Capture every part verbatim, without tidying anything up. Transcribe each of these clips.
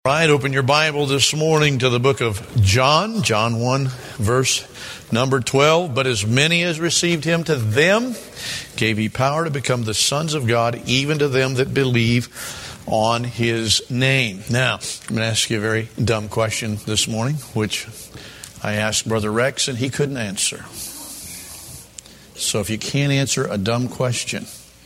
All right, open your Bible this morning to the book of John, John one, verse number twelve. But as many as received him, to them gave he power to become the sons of God, even to them that believe on his name. Now, I'm going to ask you a very dumb question this morning, which I asked Brother Rex, and he couldn't answer. So if you can't answer a dumb question,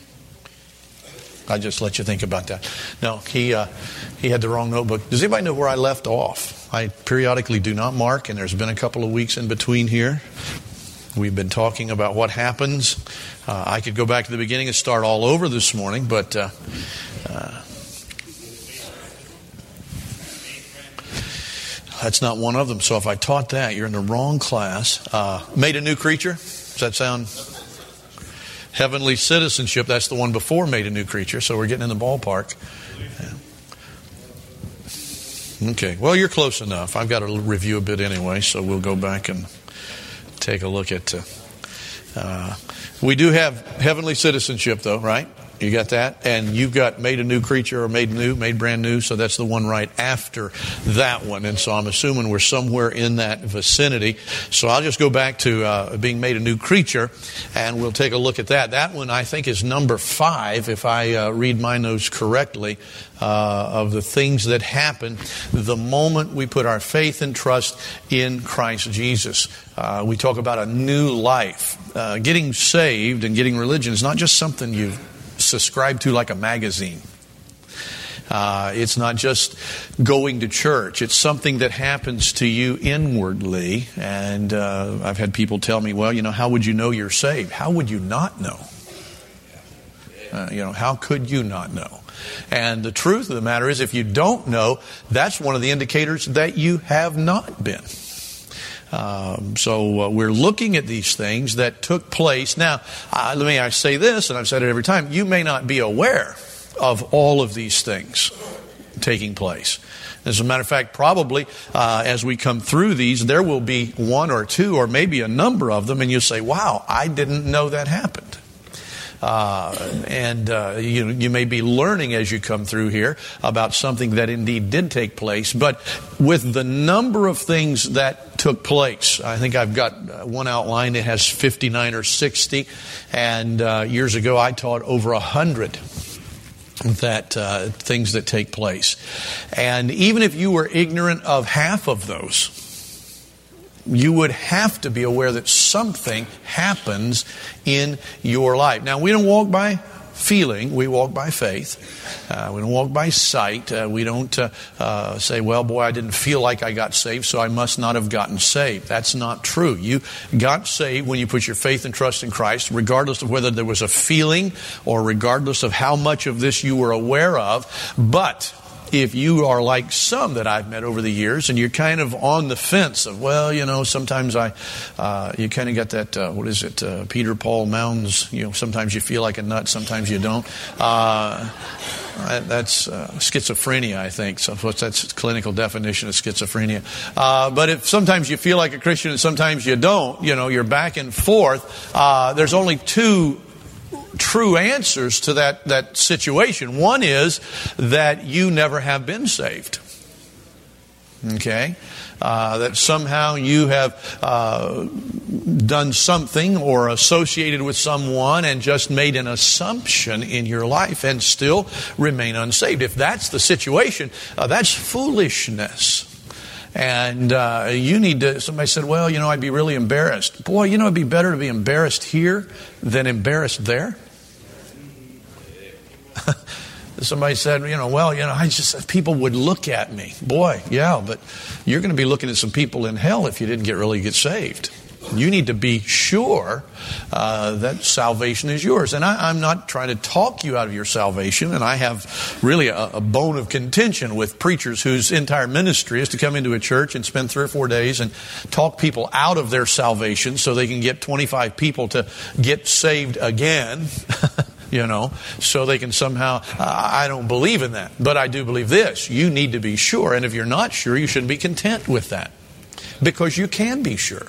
I just let you think about that. No, he uh, he had the wrong notebook. Does anybody know where I left off? I periodically do not mark, and there's been a couple of weeks in between here. We've been talking about what happens. Uh, I could go back to the beginning and start all over this morning, but uh, uh, that's not one of them. So if I taught that, you're in the wrong class. Uh, made a new creature. Does that sound... Heavenly citizenship, that's the one before made a new creature, so we're getting in the ballpark. Yeah. Okay, well, you're close enough. I've got to review a bit anyway, so we'll go back and take a look at... Uh, uh, we do have heavenly citizenship, though, right? You got that? And you've got made a new creature or made new, made brand new, so that's the one right after that one. And so I'm assuming we're somewhere in that vicinity. So I'll just go back to uh, being made a new creature, and we'll take a look at that. That one, I think, is number five, if I uh, read my notes correctly, uh, of the things that happen the moment we put our faith and trust in Christ Jesus. Uh, we talk about a new life. Uh, getting saved and getting religion is not just something you subscribe to like a magazine. Uh, it's not just going to church. It's something that happens to you inwardly. And uh, I've had people tell me, well, you know, how would you know you're saved? How would you not know? Uh, you know, how could you not know? And the truth of the matter is, if you don't know, that's one of the indicators that you have not been. Um, so uh, we're looking at these things that took place. Now, uh, let me I say this, and I've said it every time. You may not be aware of all of these things taking place. As a matter of fact, probably uh, as we come through these, there will be one or two or maybe a number of them, and you'll say, wow, I didn't know that happened. Uh, and uh, you, you may be learning as you come through here about something that indeed did take place. But with the number of things that took place, I think I've got one outline that has fifty-nine or sixty. And uh, years ago I taught over one hundred that uh, things that take place. And even if you were ignorant of half of those, you would have to be aware that something happens in your life. Now, we don't walk by feeling, we walk by faith. Uh, we don't walk by sight. Uh, we don't uh, uh, say, well, boy, I didn't feel like I got saved, so I must not have gotten saved. That's not true. You got saved when you put your faith and trust in Christ, regardless of whether there was a feeling or regardless of how much of this you were aware of. But if you are like some that I've met over the years, and you're kind of on the fence of, well, you know, sometimes I, uh, you kind of got that, uh, what is it, uh, Peter Paul Mounds, you know, sometimes you feel like a nut, sometimes you don't. Uh, that's uh, schizophrenia, I think. So that's the clinical definition of schizophrenia. Uh, but if sometimes you feel like a Christian and sometimes you don't, you know, you're back and forth, uh, there's only two true answers to that, that situation. One is that you never have been saved. Okay? Uh, that somehow you have uh, done something or associated with someone and just made an assumption in your life and still remain unsaved. If that's the situation, uh, that's foolishness. And uh, you need to, somebody said, well, you know, I'd be really embarrassed. Boy, you know, it'd be better to be embarrassed here than embarrassed there. Somebody said, you know, well, you know, I just, people would look at me. Boy, yeah, but you're going to be looking at some people in hell if you didn't get really get saved. You need to be sure uh, that salvation is yours. And I, I'm not trying to talk you out of your salvation. And I have really a, a bone of contention with preachers whose entire ministry is to come into a church and spend three or four days and talk people out of their salvation so they can get twenty-five people to get saved again. You know, so they can somehow, uh, I don't believe in that. But I do believe this. You need to be sure. And if you're not sure, you shouldn't be content with that. Because you can be sure.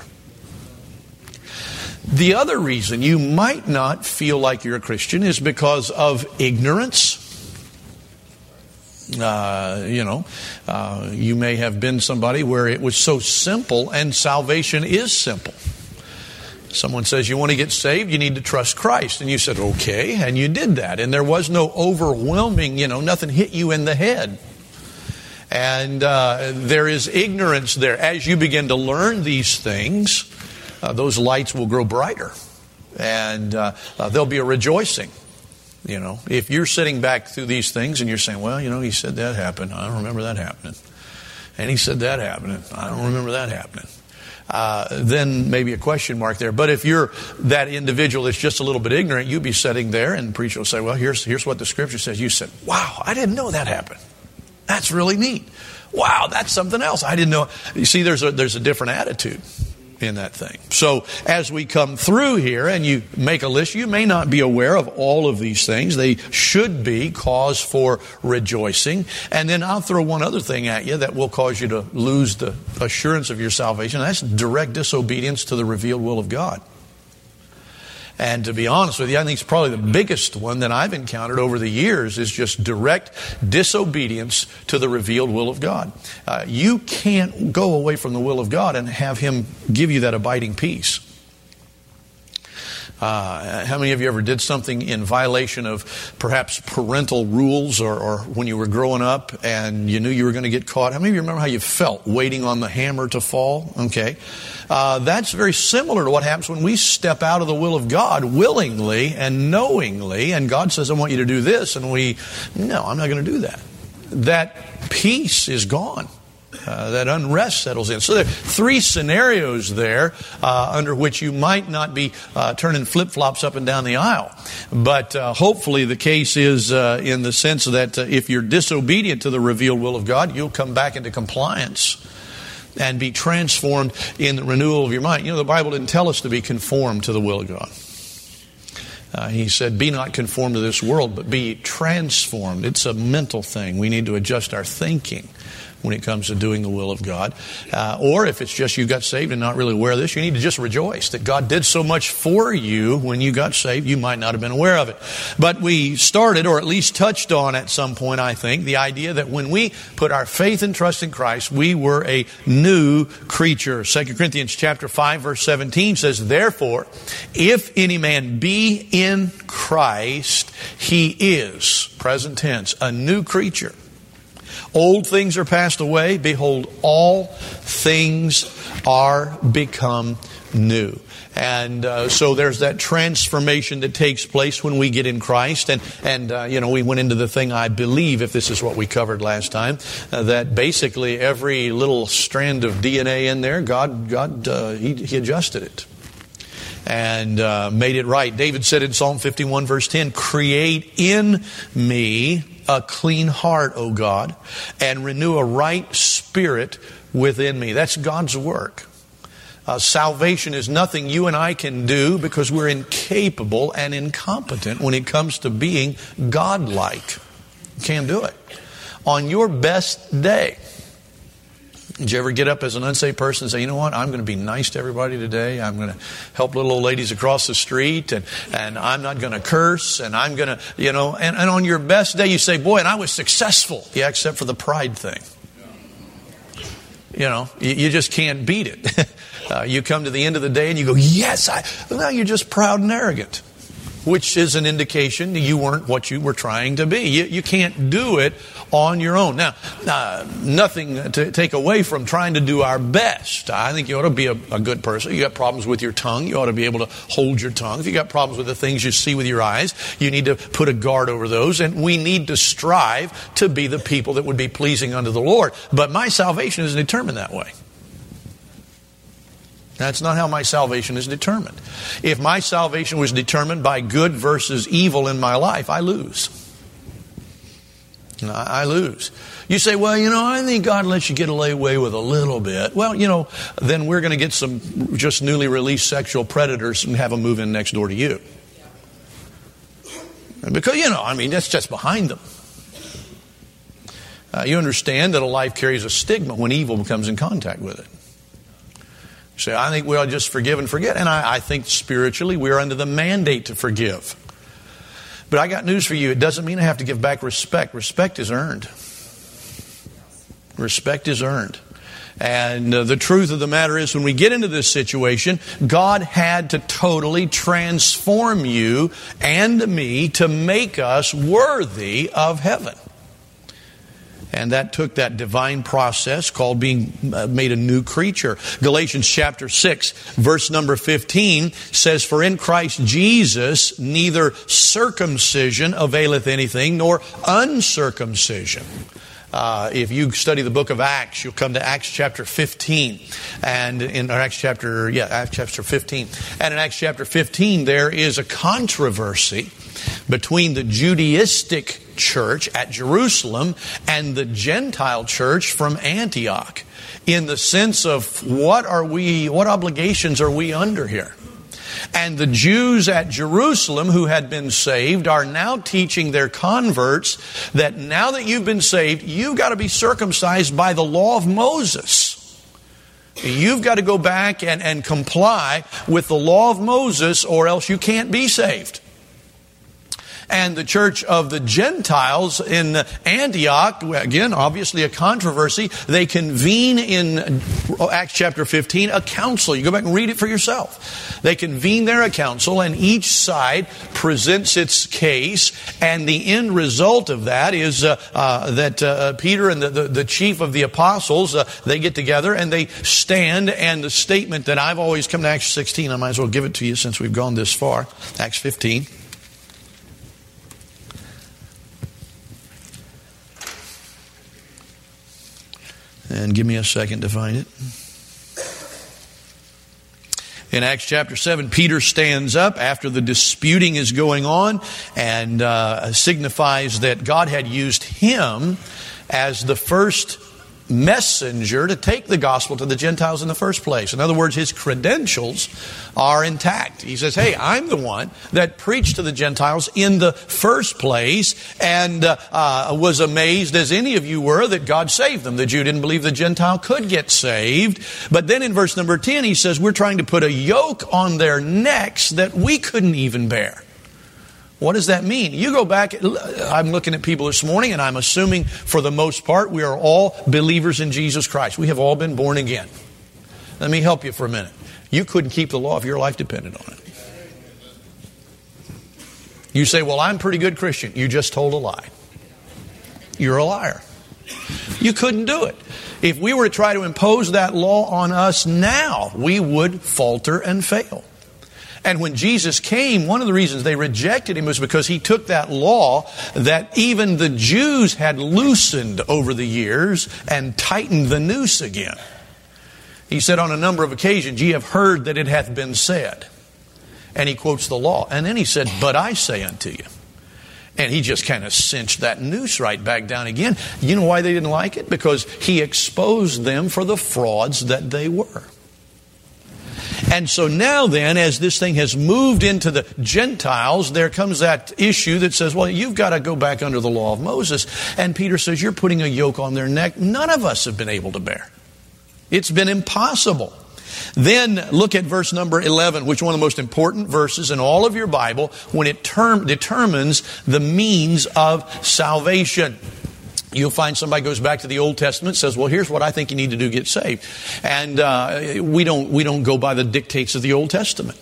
The other reason you might not feel like you're a Christian is because of ignorance. Uh, you know, uh, you may have been somebody where it was so simple, and salvation is simple. Someone says, you want to get saved, you need to trust Christ. And you said, okay, and you did that. And there was no overwhelming, you know, nothing hit you in the head. And uh, there is ignorance there. As you begin to learn these things, uh, those lights will grow brighter. And uh, uh, there'll be a rejoicing. You know, if you're sitting back through these things and you're saying, well, you know, he said that happened. I don't remember that happening. And he said that happening. I don't remember that happening. Uh, then maybe a question mark there. But if you're that individual that's just a little bit ignorant, you'll be sitting there and the preacher will say, well, here's, here's what the scripture says. You said, wow, I didn't know that happened. That's really neat. Wow, that's something else. I didn't know. You see, there's a, there's a different attitude in that thing. So as we come through here and you make a list, you may not be aware of all of these things. They should be cause for rejoicing. And then I'll throw one other thing at you that will cause you to lose the assurance of your salvation. That's direct disobedience to the revealed will of God. And to be honest with you, I think it's probably the biggest one that I've encountered over the years is just direct disobedience to the revealed will of God. Uh, you can't go away from the will of God and have Him give you that abiding peace. Uh, how many of you ever did something in violation of perhaps parental rules or, or when you were growing up and you knew you were going to get caught? How many of you remember how you felt waiting on the hammer to fall? Okay. Uh, that's very similar to what happens when we step out of the will of God willingly and knowingly, and God says, I want you to do this, and we, no, I'm not going to do that. That peace is gone. Uh, that unrest settles in. So there are three scenarios there uh, under which you might not be uh, turning flip-flops up and down the aisle. But uh, hopefully the case is uh, in the sense that uh, if you're disobedient to the revealed will of God, you'll come back into compliance and be transformed in the renewal of your mind. You know, the Bible didn't tell us to be conformed to the will of God. Uh, he said, be not conformed to this world, but be transformed. It's a mental thing. We need to adjust our thinking when it comes to doing the will of God. Uh, or if it's just you got saved and not really aware of this, you need to just rejoice that God did so much for you when you got saved. You might not have been aware of it. But we started, or at least touched on at some point, I think, the idea that when we put our faith and trust in Christ, we were a new creature. Second Corinthians chapter five, verse seventeen says, therefore, if any man be in Christ, he is, present tense, a new creature. Old things are passed away. Behold, all things are become new. And uh, so there's that transformation that takes place when we get in Christ. And, and uh, you know, we went into the thing, I believe, if this is what we covered last time, uh, that basically every little strand of D N A in there, God, God uh, he, he adjusted it and uh, made it right. David said in Psalm fifty-one, verse ten, create in me a clean heart, O God, and renew a right spirit within me. That's God's work. Uh, salvation is nothing you and I can do because we're incapable and incompetent when it comes to being God-like. You can't do it. On your best day, did you ever get up as an unsaved person and say, you know what, I'm going to be nice to everybody today. I'm going to help little old ladies across the street, and, and I'm not going to curse, and I'm going to, you know, and, and on your best day you say, boy, and I was successful. Yeah, except for the pride thing. You know, you, you just can't beat it. uh, you come to the end of the day and you go, yes, I, well, you're just proud and arrogant, which is an indication that you weren't what you were trying to be. You, you can't do it on your own. Now, uh, nothing to take away from trying to do our best. I think you ought to be a, a good person. You got problems with your tongue, you ought to be able to hold your tongue. If you got problems with the things you see with your eyes, you need to put a guard over those. And we need to strive to be the people that would be pleasing unto the Lord. But my salvation isn't determined that way. That's not how my salvation is determined. If my salvation was determined by good versus evil in my life, I lose. I lose. You say, well, you know, I think God lets you get away with a little bit. Well, you know, then we're going to get some just newly released sexual predators and have them move in next door to you. Because, you know, I mean, that's just behind them. Uh, you understand that a life carries a stigma when evil comes in contact with it. You say, I think we ought to just forgive and forget. And I, I think spiritually we are under the mandate to forgive. But I got news for you. It doesn't mean I have to give back respect. Respect is earned. Respect is earned. And uh, the truth of the matter is, when we get into this situation, God had to totally transform you and me to make us worthy of heaven. And that took that divine process called being made a new creature. Galatians chapter six, verse number fifteen says, "For in Christ Jesus neither circumcision availeth anything, nor uncircumcision." Uh, if you study the book of Acts, you'll come to Acts chapter fifteen, and in Acts chapter, yeah, Acts chapter fifteen, and in Acts chapter fifteen, there is a controversy between the Judaistic church at Jerusalem and the Gentile church from Antioch, in the sense of what are we, what obligations are we under here? And the Jews at Jerusalem who had been saved are now teaching their converts that now that you've been saved, you've got to be circumcised by the law of Moses. You've got to go back and, and comply with the law of Moses, or else you can't be saved. And the church of the Gentiles in Antioch, again, obviously a controversy, they convene in Acts chapter fifteen a council. You go back and read it for yourself. They convene there a council, and each side presents its case, and the end result of that is uh, uh, that uh, Peter and the, the, the chief of the apostles, uh, they get together and they stand, and the statement that I've always come to Acts sixteen, I might as well give it to you since we've gone this far, Acts fifteen. And give me a second to find it. In Acts chapter seven, Peter stands up after the disputing is going on and uh, signifies that God had used him as the first messenger to take the gospel to the Gentiles in the first place. In other words, his credentials are intact. He says, hey, I'm the one that preached to the Gentiles in the first place, and uh, uh, was amazed, as any of you were, that God saved them. The Jew didn't believe the Gentile could get saved. But then in verse number ten, he says, we're trying to put a yoke on their necks that we couldn't even bear. What does that mean? You go back, I'm looking at people this morning, and I'm assuming for the most part we are all believers in Jesus Christ. We have all been born again. Let me help you for a minute. You couldn't keep the law if your life depended on it. You say, well, I'm a pretty good Christian. You just told a lie. You're a liar. You couldn't do it. If we were to try to impose that law on us now, we would falter and fail. And when Jesus came, one of the reasons they rejected him was because he took that law that even the Jews had loosened over the years and tightened the noose again. He said on a number of occasions, ye have heard that it hath been said. And he quotes the law. And then he said, but I say unto you. And he just kind of cinched that noose right back down again. You know why they didn't like it? Because he exposed them for the frauds that they were. And so now then, as this thing has moved into the Gentiles, there comes that issue that says, well, you've got to go back under the law of Moses. And Peter says, you're putting a yoke on their neck none of us have been able to bear. It's been impossible. Then look at verse number eleven, which is one of the most important verses in all of your Bible when it term, determines the means of salvation. You'll find somebody goes back to the Old Testament and says, well, here's what I think you need to do to get saved. And uh, we don't we don't go by the dictates of the Old Testament.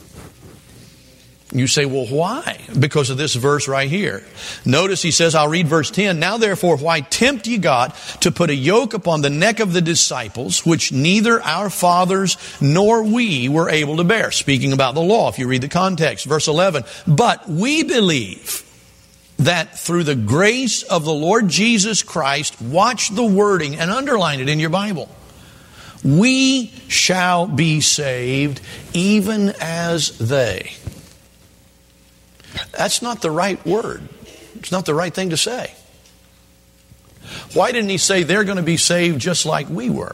You say, well, why? Because of this verse right here. Notice he says, I'll read verse ten. Now therefore, why tempt ye God to put a yoke upon the neck of the disciples, which neither our fathers nor we were able to bear? Speaking about the law, if you read the context. Verse eleven, but we believe that through the grace of the Lord Jesus Christ, watch the wording and underline it in your Bible, we shall be saved even as they. That's not the right word. It's not the right thing to say. Why didn't he say they're going to be saved just like we were?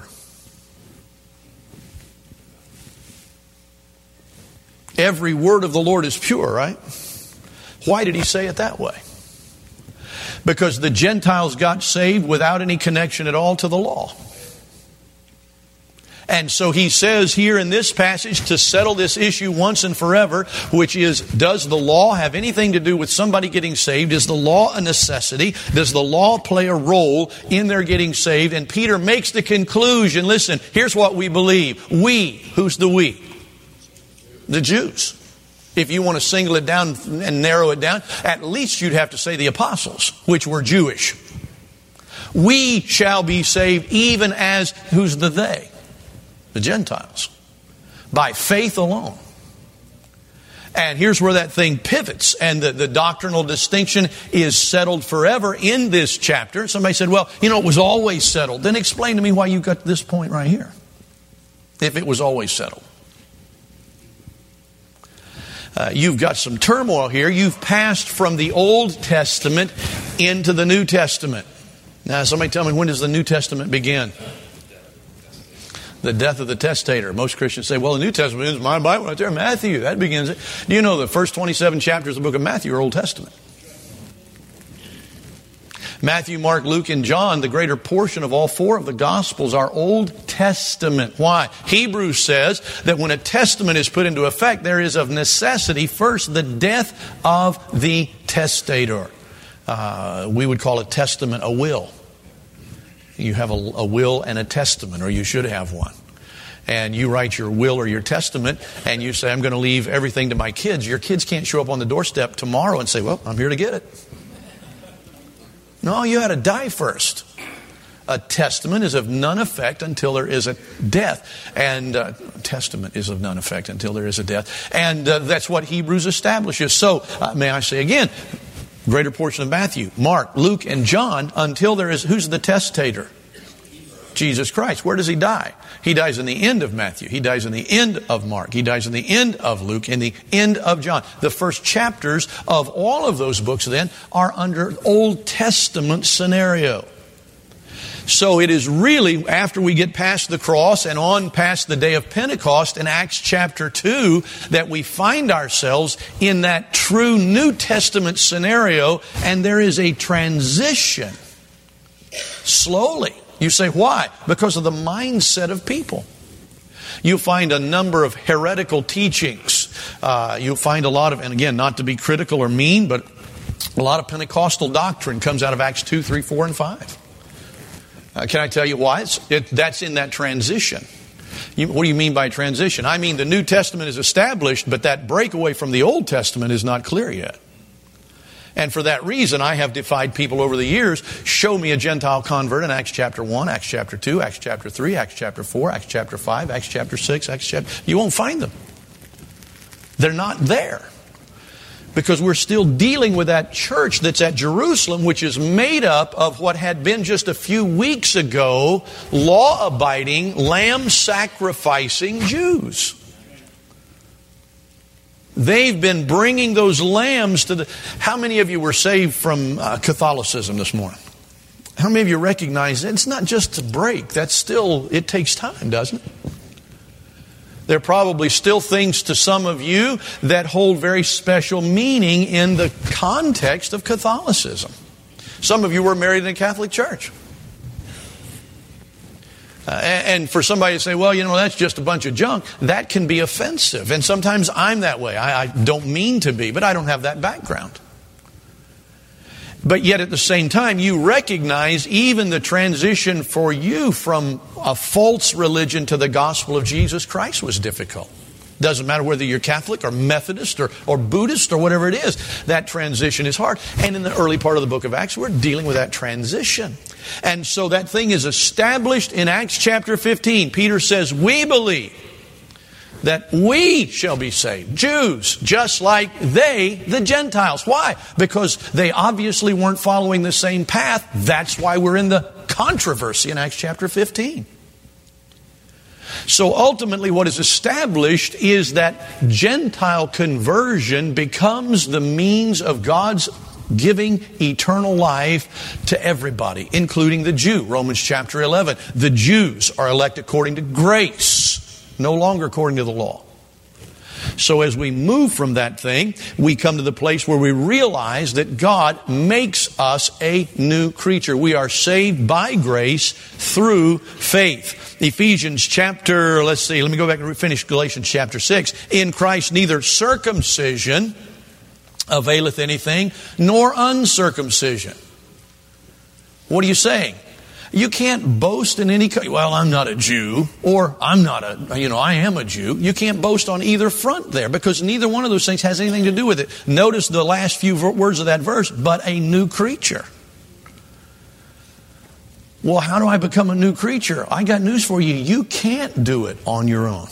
Every word of the Lord is pure, right? Why did he say it that way? Because the Gentiles got saved without any connection at all to the law. And so he says here in this passage to settle this issue once and forever, which is, does the law have anything to do with somebody getting saved? Is the law a necessity? Does the law play a role in their getting saved? And Peter makes the conclusion, listen, here's what we believe. We, who's the we? The Jews. If you want to single it down and narrow it down, at least you'd have to say the apostles, which were Jewish. We shall be saved even as, who's the they? The Gentiles, by faith alone. And here's where that thing pivots, and the, the doctrinal distinction is settled forever in this chapter. Somebody said, well, you know, it was always settled. Then explain to me why you got this point right here, if it was always settled. Uh, you've got some turmoil here. You've passed from the Old Testament into the New Testament. Now, somebody tell me, when does the New Testament begin? The death of the testator. Most Christians say, well, the New Testament is my Bible right there, Matthew. That begins it. Do you know the first twenty-seven chapters of the book of Matthew are Old Testament? Matthew, Mark, Luke, and John, the greater portion of all four of the Gospels are Old Testament. Why? Hebrews says that when a testament is put into effect, there is of necessity first the death of the testator. Uh, we would call a testament a will. You have a, a will and a testament, or you should have one. And you write your will or your testament, and you say, I'm going to leave everything to my kids. Your kids can't show up on the doorstep tomorrow and say, well, I'm here to get it. No, you had to die first. A testament is of none effect until there is a death. And uh, testament is of none effect until there is a death. And uh, that's what Hebrews establishes. So, uh, may I say again, greater portion of Matthew, Mark, Luke, and John, until there is, who's the testator? Jesus Christ. Where does he die? He dies in the end of Matthew. He dies in the end of Mark. He dies in the end of Luke, in the end of John. The first chapters of all of those books then are under Old Testament scenario. So it is really after we get past the cross and on past the day of Pentecost in Acts chapter two that we find ourselves in that true New Testament scenario, and there is a transition slowly. You say, why? Because of the mindset of people. You find a number of heretical teachings. Uh, you'll find a lot of, and again, not to be critical or mean, but a lot of Pentecostal doctrine comes out of Acts two, three, four, and five. Uh, can I tell you why? It's, it, that's in that transition. You, what do you mean by transition? I mean the New Testament is established, but that breakaway from the Old Testament is not clear yet. And for that reason, I have defied people over the years. Show me a Gentile convert in Acts chapter one, Acts chapter two, Acts chapter three, Acts chapter four, Acts chapter five, Acts chapter six, Acts chapter... You won't find them. They're not there. Because we're still dealing with that church that's at Jerusalem, which is made up of what had been just a few weeks ago law-abiding, lamb-sacrificing Jews. They've been bringing those lambs to the... How many of you were saved from uh, Catholicism this morning? How many of you recognize it's not just a break? That's still... It takes time, doesn't it? There are probably still things to some of you that hold very special meaning in the context of Catholicism. Some of you were married in a Catholic church. Uh, and for somebody to say, well, you know, that's just a bunch of junk, that can be offensive. And sometimes I'm that way. I, I don't mean to be, but I don't have that background. But yet at the same time, you recognize even the transition for you from a false religion to the gospel of Jesus Christ was difficult. Doesn't matter whether you're Catholic or Methodist or, or Buddhist or whatever it is. That transition is hard. And in the early part of the book of Acts, we're dealing with that transition. And so that thing is established in Acts chapter fifteen. Peter says, we believe that we shall be saved. Jews, just like they, the Gentiles. Why? Because they obviously weren't following the same path. That's why we're in the controversy in Acts chapter fifteen. So ultimately what is established is that Gentile conversion becomes the means of God's giving eternal life to everybody, including the Jew. Romans chapter eleven. The Jews are elect according to grace, no longer according to the law. So as we move from that thing, we come to the place where we realize that God makes us a new creature. We are saved by grace through faith. Ephesians chapter, let's see, let me go back and finish Galatians chapter six. In Christ neither circumcision availeth anything, nor uncircumcision. What are you saying? You can't boast in any, well, I'm not a Jew, or I'm not a, you know, I am a Jew. You can't boast on either front there, because neither one of those things has anything to do with it. Notice the last few words of that verse, but a new creature. Well, how do I become a new creature? I got news for you. You can't do it on your own.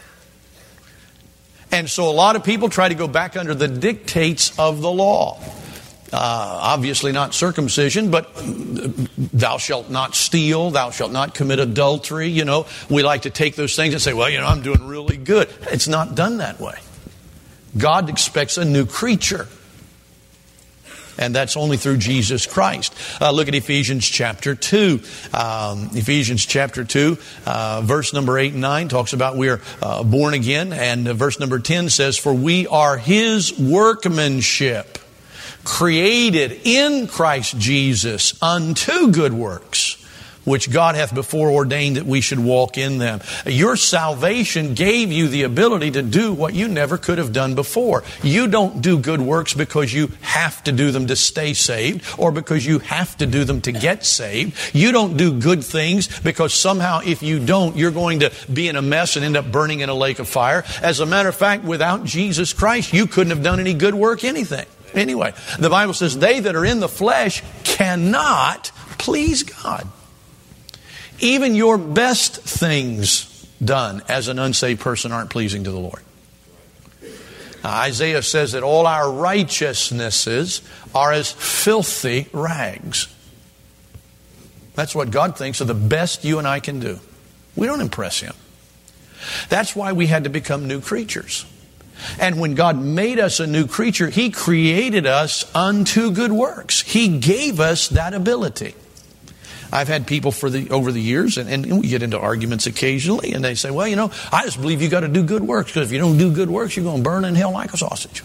And so a lot of people try to go back under the dictates of the law. Uh, obviously not circumcision, but thou shalt not steal, thou shalt not commit adultery. You know, we like to take those things and say, well, you know, I'm doing really good. It's not done that way. God expects a new creature. And that's only through Jesus Christ. Uh, look at Ephesians chapter two. Um, Ephesians chapter two, uh, verse number eight and nine talks about we are uh, born again. And uh, verse number ten says, for we are His workmanship, created in Christ Jesus unto good works, which God hath before ordained that we should walk in them. Your salvation gave you the ability to do what you never could have done before. You don't do good works because you have to do them to stay saved, or because you have to do them to get saved. You don't do good things because somehow if you don't, you're going to be in a mess and end up burning in a lake of fire. As a matter of fact, without Jesus Christ, you couldn't have done any good work, anything. Anyway, the Bible says they that are in the flesh cannot please God. Even your best things done as an unsaved person aren't pleasing to the Lord. Now, Isaiah says that all our righteousnesses are as filthy rags. That's what God thinks are the best you and I can do. We don't impress Him. That's why we had to become new creatures. And when God made us a new creature, He created us unto good works. He gave us that ability. I've had people for the over the years, and, and we get into arguments occasionally, and they say, well, you know, I just believe you got to do good works, because if you don't do good works, you're going to burn in hell like a sausage.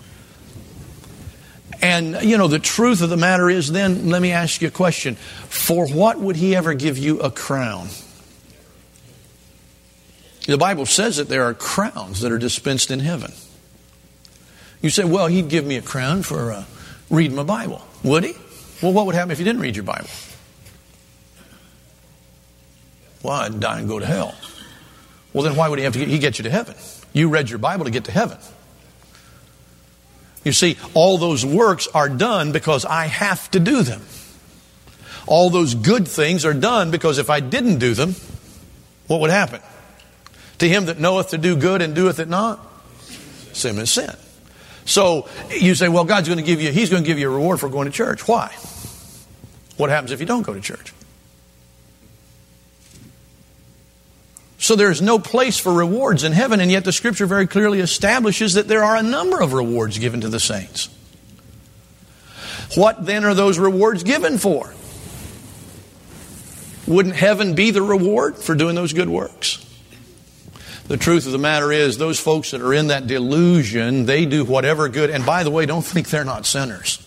And, you know, the truth of the matter is then, let me ask you a question. For what would He ever give you a crown? The Bible says that there are crowns that are dispensed in heaven. You say, well, He'd give me a crown for uh, reading my Bible. Would He? Well, what would happen if you didn't read your Bible? Well, I'd die and go to hell. Well, then why would He have to get, he get you to heaven? You read your Bible to get to heaven. You see, all those works are done because I have to do them. All those good things are done because if I didn't do them, what would happen? To him that knoweth to do good and doeth it not, sin is sin. So you say, well, God's going to give you, He's going to give you a reward for going to church. Why? What happens if you don't go to church? So there's no place for rewards in heaven, and yet the Scripture very clearly establishes that there are a number of rewards given to the saints. What then are those rewards given for? Wouldn't heaven be the reward for doing those good works? The truth of the matter is, those folks that are in that delusion, they do whatever good. And by the way, don't think they're not sinners.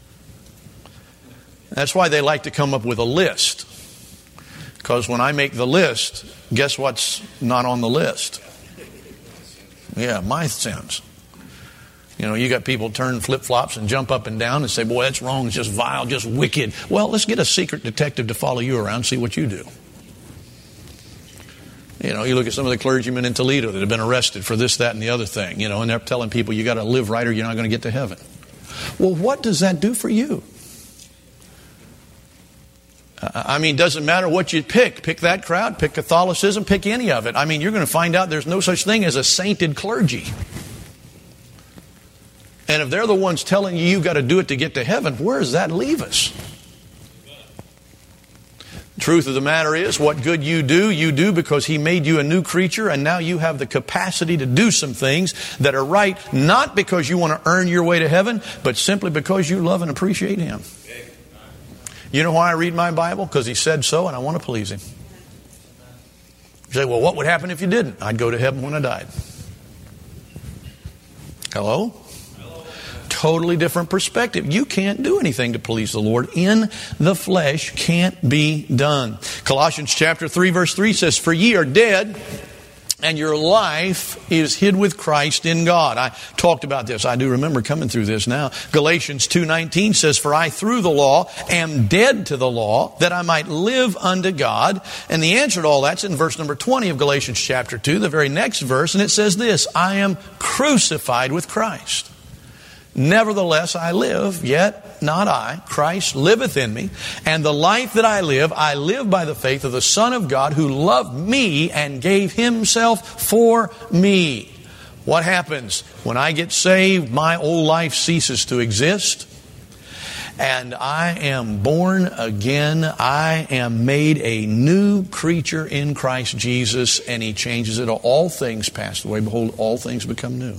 That's why they like to come up with a list. Because when I make the list, guess what's not on the list? Yeah, my sins. You know, you got people turn flip-flops and jump up and down and say, boy, that's wrong, it's just vile, just wicked. Well, let's get a secret detective to follow you around and see what you do. You know, you look at some of the clergymen in Toledo that have been arrested for this, that, and the other thing, you know, and they're telling people you got to live right or you're not going to get to heaven. Well, what does that do for you? I mean, doesn't matter what you pick. Pick that crowd, pick Catholicism, pick any of it. I mean, you're going to find out there's no such thing as a sainted clergy. And if they're the ones telling you you got to do it to get to heaven, where does that leave us? Truth of the matter is, what good you do, you do because He made you a new creature, and now you have the capacity to do some things that are right, not because you want to earn your way to heaven, but simply because you love and appreciate Him. You know why I read my Bible? Because He said so, and I want to please Him. You say, well, what would happen if you didn't? I'd go to heaven when I died. Hello? Totally different perspective. You can't do anything to please the Lord. In the flesh can't be done. Colossians chapter three verse three says, "For ye are dead, and your life is hid with Christ in God." I talked about this. I do remember coming through this now. Galatians two nineteen says, "For I through the law am dead to the law, that I might live unto God." And the answer to all that's in verse number twenty of Galatians chapter two, the very next verse. And it says this, "I am crucified with Christ. Nevertheless I live, yet not I. Christ liveth in me. And the life that I live, I live by the faith of the Son of God, who loved me and gave Himself for me." What happens? When I get saved, my old life ceases to exist. And I am born again. I am made a new creature in Christ Jesus. And He changes it. All things passed away. Behold, all things become new.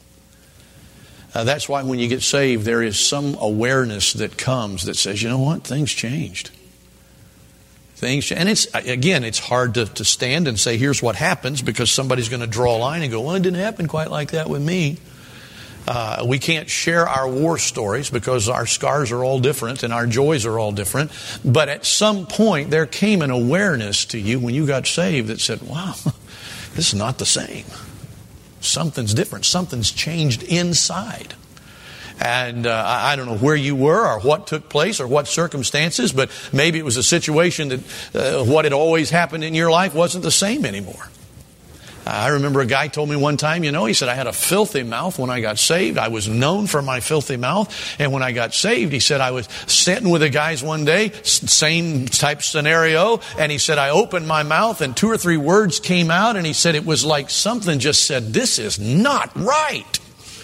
Uh, that's why when you get saved, there is some awareness that comes that says, you know what, things changed. Things, and it's again, it's hard to, to stand and say, here's what happens, because somebody's going to draw a line and go, well, it didn't happen quite like that with me. Uh, we can't share our war stories because our scars are all different and our joys are all different. But at some point, there came an awareness to you when you got saved that said, wow, this is not the same. Something's different. Something's changed inside. And uh, I don't know where you were or what took place or what circumstances, but maybe it was a situation that uh, what had always happened in your life wasn't the same anymore. I remember a guy told me one time, you know, he said, I had a filthy mouth when I got saved. I was known for my filthy mouth. And when I got saved, he said, I was sitting with the guys one day, same type scenario. And he said, I opened my mouth and two or three words came out. And he said, it was like something just said, this is not right.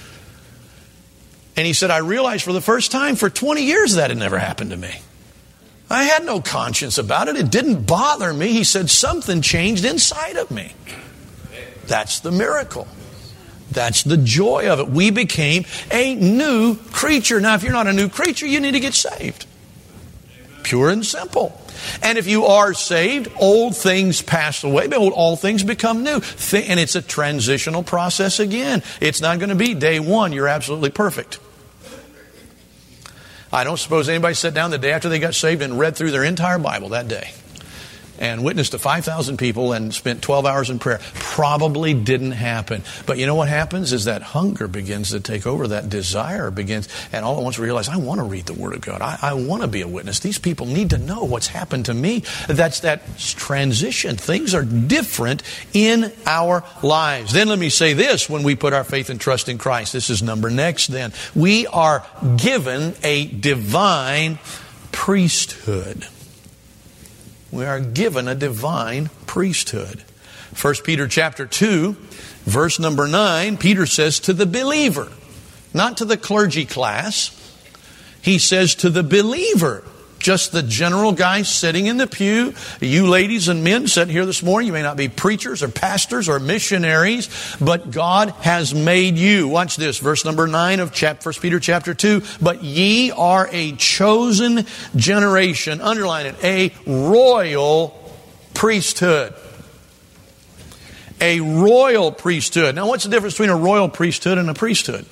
And he said, I realized for the first time for twenty years that had never happened to me. I had no conscience about it. It didn't bother me. He said, something changed inside of me. That's the miracle. That's the joy of it. We became a new creature. Now, if you're not a new creature, you need to get saved. Pure and simple. And if you are saved, old things pass away. Behold, all things become new. And it's a transitional process again. It's not going to be day one, you're absolutely perfect. I don't suppose anybody sat down the day after they got saved and read through their entire Bible that day and witnessed to five thousand people and spent twelve hours in prayer. Probably didn't happen. But you know what happens is that hunger begins to take over, that desire begins, and all at once we realize, I want to read the Word of God. I, I want to be a witness. These people need to know what's happened to me. That's that transition. Things are different in our lives. Then let me say this, when we put our faith and trust in Christ, this is number next then. We are given a divine priesthood. We are given a divine priesthood. First Peter chapter two, verse number nine, Peter says to the believer, not to the clergy class. He says to the believer, just the general guy sitting in the pew. You ladies and men sitting here this morning, you may not be preachers or pastors or missionaries, but God has made you. Watch this, verse number nine of First Peter chapter two. But ye are a chosen generation. Underline it. A royal priesthood. A royal priesthood. Now, what's the difference between a royal priesthood and a priesthood?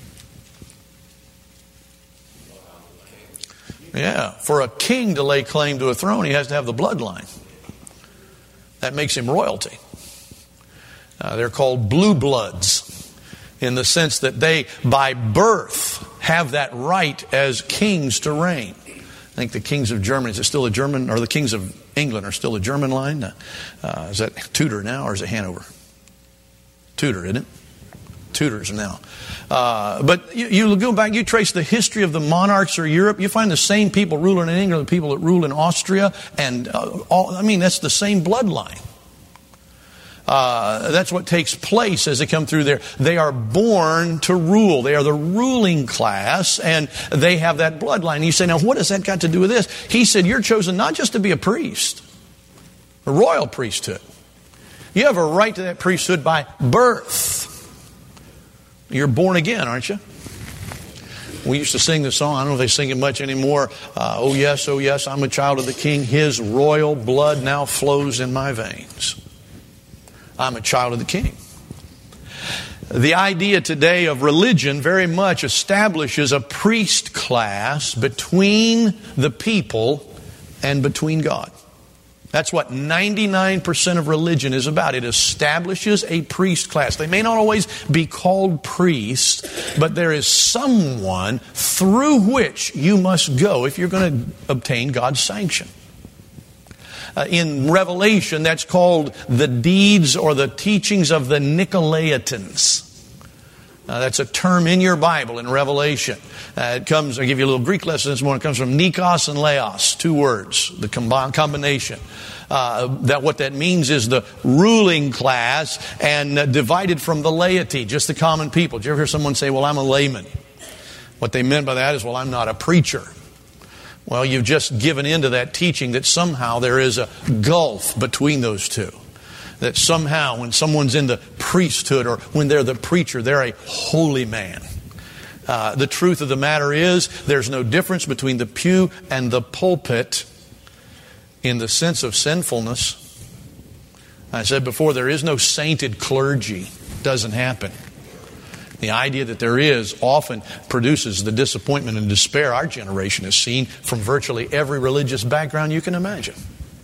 Yeah, for a king to lay claim to a throne, he has to have the bloodline. That makes him royalty. Uh, they're called blue bloods in the sense that they, by birth, have that right as kings to reign. I think the kings of Germany, is it still a German, or the kings of England are still a German line? Uh, is that Tudor now, or is it Hanover? Tudor, isn't it? Tudors now. Uh, but you, you go back, you trace the history of the monarchs of Europe, you find the same people ruling in England, the people that rule in Austria, and uh, all, I mean, that's the same bloodline. Uh, that's what takes place as they come through there. They are born to rule. They are the ruling class, and they have that bloodline. And you say, now what has that got to do with this? He said, you're chosen not just to be a priest, a royal priesthood. You have a right to that priesthood by birth. You're born again, aren't you? We used to sing the song, I don't know if they sing it much anymore. Uh, oh yes, oh yes, I'm a child of the King. His royal blood now flows in my veins. I'm a child of the King. The idea today of religion very much establishes a priest class between the people and between God. That's what ninety-nine percent of religion is about. It establishes a priest class. They may not always be called priests, but there is someone through which you must go if you're going to obtain God's sanction. Uh, in Revelation, that's called the deeds or the teachings of the Nicolaitans. Uh, that's a term in your Bible in Revelation. Uh, it comes, I'll give you a little Greek lesson this morning. It comes from Nikos and Laos, two words, the combi- combination. Uh, that what that means is the ruling class and uh, divided from the laity, just the common people. Did you ever hear someone say, well, I'm a layman? What they meant by that is, well, I'm not a preacher. Well, you've just given into that teaching that somehow there is a gulf between those two. That somehow when someone's in the priesthood or when they're the preacher, they're a holy man. Uh, the truth of the matter is there's no difference between the pew and the pulpit in the sense of sinfulness. I said before, there is no sainted clergy. It doesn't happen. The idea that there is often produces the disappointment and despair our generation has seen from virtually every religious background you can imagine.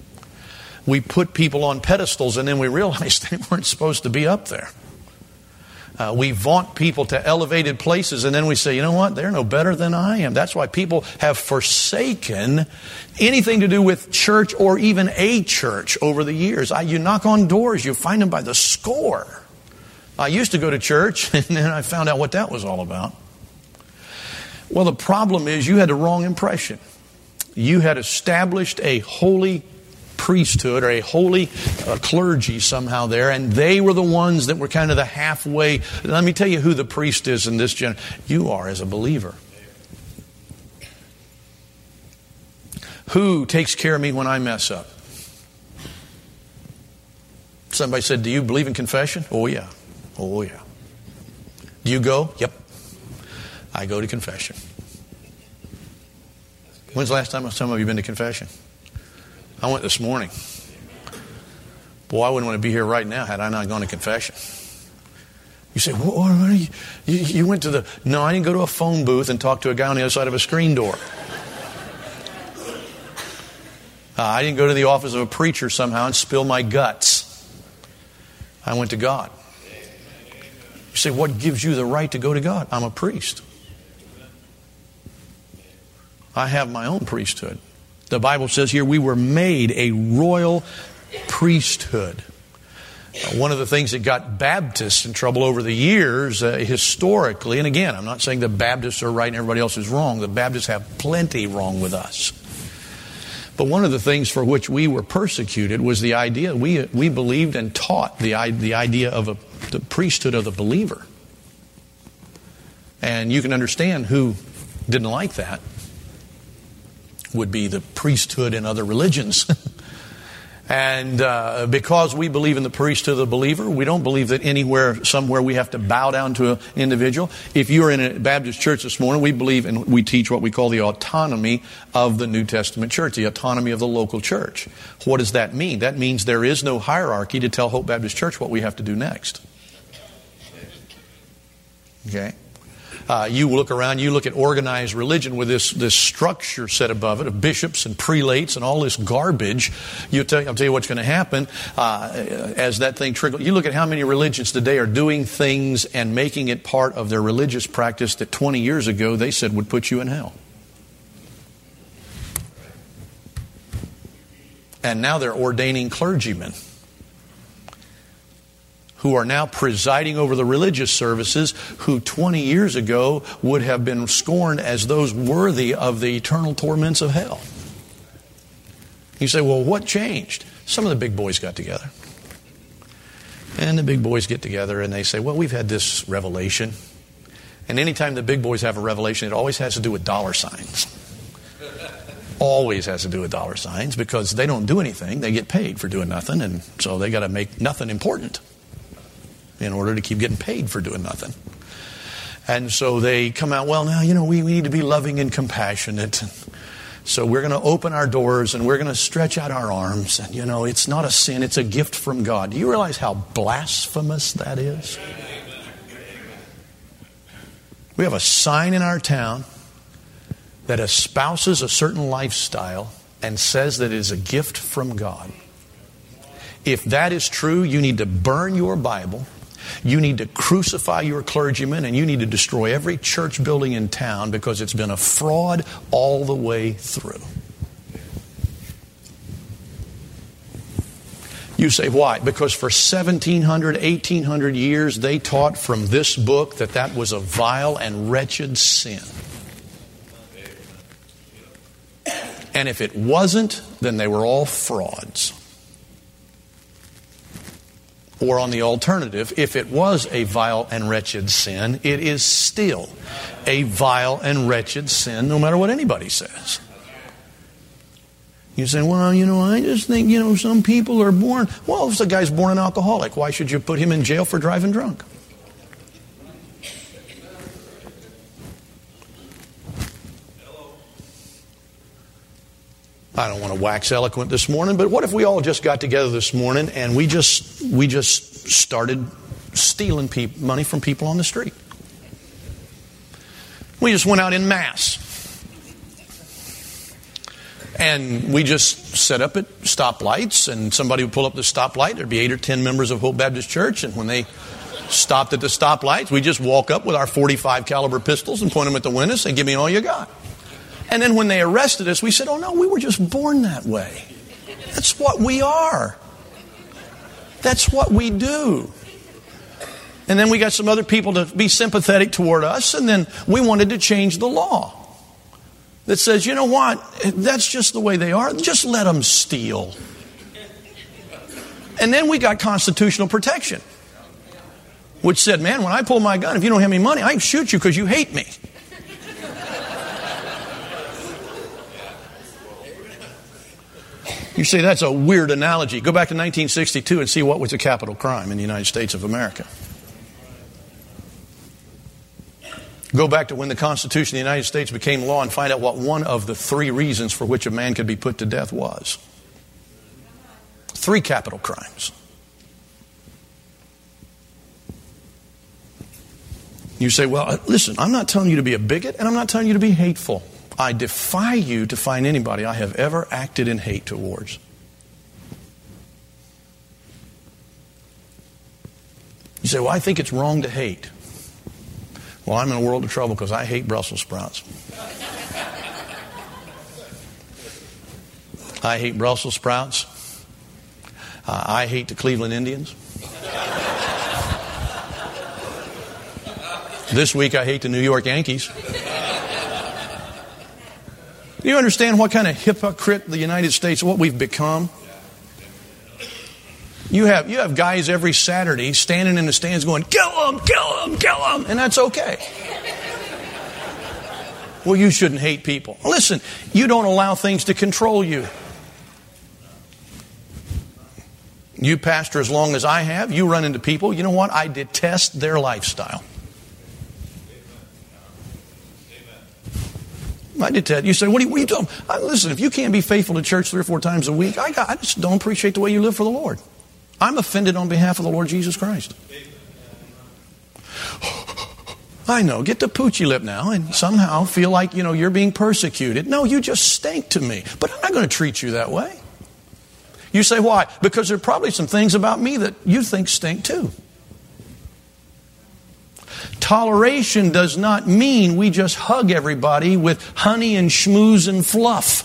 We put people on pedestals and then we realize they weren't supposed to be up there. Uh, we vaunt people to elevated places and then we say, you know what, they're no better than I am. That's why people have forsaken anything to do with church or even a church over the years. I, you knock on doors, you find them by the score. I used to go to church and then I found out what that was all about. Well, the problem is you had the wrong impression. You had established a holy priesthood or a holy uh, clergy somehow there, and they were the ones that were kind of the halfway. Let me tell you who the priest is in this generation. You are as a believer. Who takes care of me when I mess up? Somebody said, do you believe in confession? Oh yeah. Oh yeah. Do you go? Yep. I go to confession. When's the last time some of you been to confession? I went this morning. Boy, I wouldn't want to be here right now had I not gone to confession. You say, what, what are you? you? You went to the... No, I didn't go to a phone booth and talk to a guy on the other side of a screen door. Uh, I didn't go to the office of a preacher somehow and spill my guts. I went to God. You say, what gives you the right to go to God? I'm a priest. I have my own priesthood. The Bible says here we were made a royal priesthood. Uh, one of the things that got Baptists in trouble over the years, uh, historically, and again, I'm not saying the Baptists are right and everybody else is wrong. The Baptists have plenty wrong with us. But one of the things for which we were persecuted was the idea, we we believed and taught the, the idea of a, the priesthood of the believer. And you can understand who didn't like that. Would be the priesthood in other religions. And uh, because we believe in the priesthood of the believer, we don't believe that anywhere, somewhere we have to bow down to an individual. If you're in a Baptist church this morning, we believe and we teach what we call the autonomy of the New Testament church, the autonomy of the local church. What does that mean? That means there is no hierarchy to tell Hope Baptist Church what we have to do next. Okay? Uh, you look around, you look at organized religion with this, this structure set above it of bishops and prelates and all this garbage. You tell, I'll tell you what's going to happen uh, as that thing trickles. You look at how many religions today are doing things and making it part of their religious practice that twenty years ago they said would put you in hell. And now they're ordaining clergymen who are now presiding over the religious services, who twenty years ago would have been scorned as those worthy of the eternal torments of hell. You say, well, what changed? Some of the big boys got together. And the big boys get together and they say, well, we've had this revelation. And anytime the big boys have a revelation, it always has to do with dollar signs. Always has to do with dollar signs because they don't do anything. They get paid for doing nothing. And so they got to make nothing important in order to keep getting paid for doing nothing. And so they come out, well, now, you know, we, we need to be loving and compassionate. So we're going to open our doors and we're going to stretch out our arms. And, you know, it's not a sin, it's a gift from God. Do you realize how blasphemous that is? We have a sign in our town that espouses a certain lifestyle and says that it is a gift from God. If that is true, you need to burn your Bible, you need to crucify your clergyman, and you need to destroy every church building in town because it's been a fraud all the way through. You say, why? Because for seventeen hundred, eighteen hundred years, they taught from this book that that was a vile and wretched sin. And if it wasn't, then they were all frauds. Or on the alternative, if it was a vile and wretched sin, it is still a vile and wretched sin, no matter what anybody says. You say, well, you know, I just think, you know, some people are born. Well, if the guy's born an alcoholic, why should you put him in jail for driving drunk? I don't want to wax eloquent this morning, but what if we all just got together this morning and we just we just started stealing pe- money from people on the street? We just went out in mass. And we just set up at stoplights, and somebody would pull up the stoplight. There'd be eight or ten members of Hope Baptist Church, and when they stopped at the stoplights, we just walk up with our forty-five caliber pistols and point them at the window and say, give me all you got. And then when they arrested us, we said, oh no, we were just born that way. That's what we are. That's what we do. And then we got some other people to be sympathetic toward us, and then we wanted to change the law that says, you know what, that's just the way they are. Just let them steal. And then we got constitutional protection, which said, man, when I pull my gun, if you don't have any money, I can shoot you because you hate me. You say that's a weird analogy. Go back to nineteen sixty-two and see what was a capital crime in the United States of America. Go back to when the Constitution of the United States became law and find out what one of the three reasons for which a man could be put to death was. Three capital crimes. You say, well, listen, I'm not telling you to be a bigot, and I'm not telling you to be hateful. I defy you to find anybody I have ever acted in hate towards. You say, well, I think it's wrong to hate. Well, I'm in a world of trouble because I hate Brussels sprouts. I hate Brussels sprouts. Uh, I hate the Cleveland Indians. This week I hate the New York Yankees. Do you understand what kind of hypocrite the United States, what we've become? You have you have guys every Saturday standing in the stands going, kill them, kill them, kill them, and that's okay. Well, you shouldn't hate people. Listen, you don't allow things to control you. You pastor as long as I have, you run into people, you know what? I detest their lifestyle. I detest. You say, what are you, what are you doing? I, listen, if you can't be faithful to church three or four times a week, I, got, I just don't appreciate the way you live for the Lord. I'm offended on behalf of the Lord Jesus Christ. I know, get the poochy lip now and somehow feel like, you know, you're being persecuted. No, you just stink to me. But I'm not going to treat you that way. You say, why? Because there are probably some things about me that you think stink too. Toleration does not mean we just hug everybody with honey and schmooze and fluff.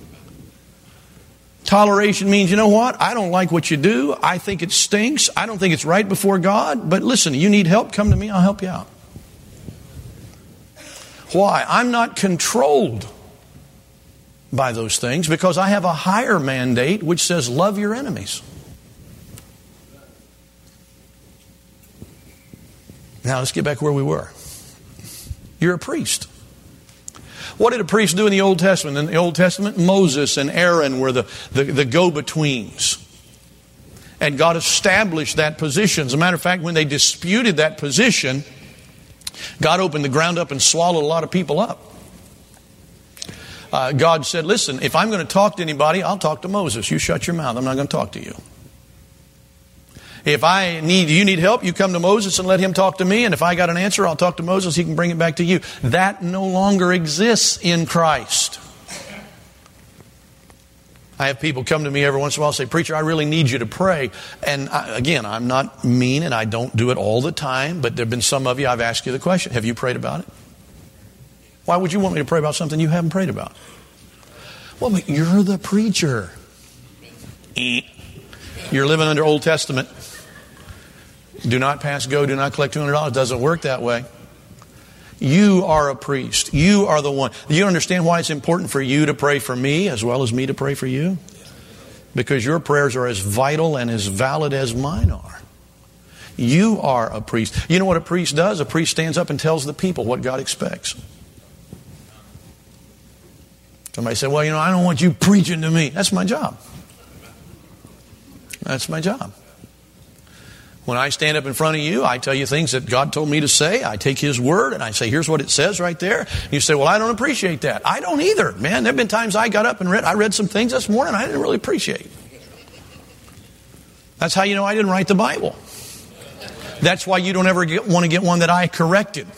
Toleration means, you know what? I don't like what you do. I think it stinks. I don't think it's right before God. But listen, you need help, come to me. I'll help you out. Why? I'm not controlled by those things because I have a higher mandate which says love your enemies. Now let's get back where we were. You're a priest. What did a priest do in the Old Testament? In the Old Testament, Moses and Aaron were the, the, the go-betweens. And God established that position. As a matter of fact, when they disputed that position, God opened the ground up and swallowed a lot of people up. Uh, God said, listen, if I'm going to talk to anybody, I'll talk to Moses. You shut your mouth. I'm not going to talk to you. If I need, you need help, you come to Moses and let him talk to me. And if I got an answer, I'll talk to Moses. He can bring it back to you. That no longer exists in Christ. I have people come to me every once in a while and say, preacher, I really need you to pray. And I, again, I'm not mean and I don't do it all the time. But there have been some of you, I've asked you the question, have you prayed about it? Why would you want me to pray about something you haven't prayed about? Well, but you're the preacher. You're living under Old Testament. Do not pass go, do not collect two hundred dollars. It doesn't work that way. You are a priest. You are the one. Do you understand why it's important for you to pray for me as well as me to pray for you? Because your prayers are as vital and as valid as mine are. You are a priest. You know what a priest does? A priest stands up and tells the people what God expects. Somebody said, well, you know, I don't want you preaching to me. That's my job. That's my job. When I stand up in front of you, I tell you things that God told me to say. I take His word and I say, here's what it says right there. You say, well, I don't appreciate that. I don't either. Man, there have been times I got up and read, I read some things this morning I didn't really appreciate. That's how you know I didn't write the Bible. That's why you don't ever get, want to get one that I corrected.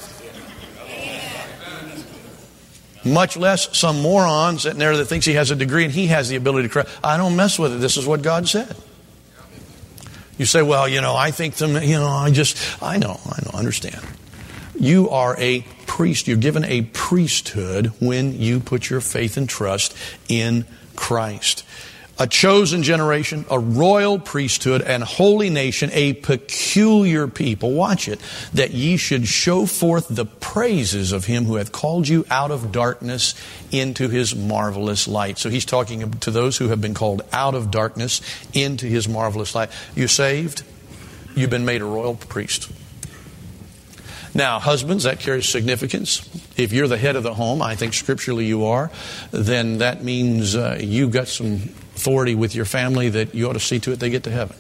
Much less some moron sitting there that thinks he has a degree and he has the ability to correct. I don't mess with it. This is what God said. You say, well, you know, I think, them, you know, I just, I know, I know, understand. You are a priest. You're given a priesthood when you put your faith and trust in Christ. A chosen generation, a royal priesthood, and holy nation, a peculiar people. Watch it. That ye should show forth the praises of Him who hath called you out of darkness into His marvelous light. So He's talking to those who have been called out of darkness into His marvelous light. You saved? You've been made a royal priest. Now, husbands, that carries significance. If you're the head of the home, I think scripturally you are, then that means uh, you've got some authority with your family that you ought to see to it they get to heaven.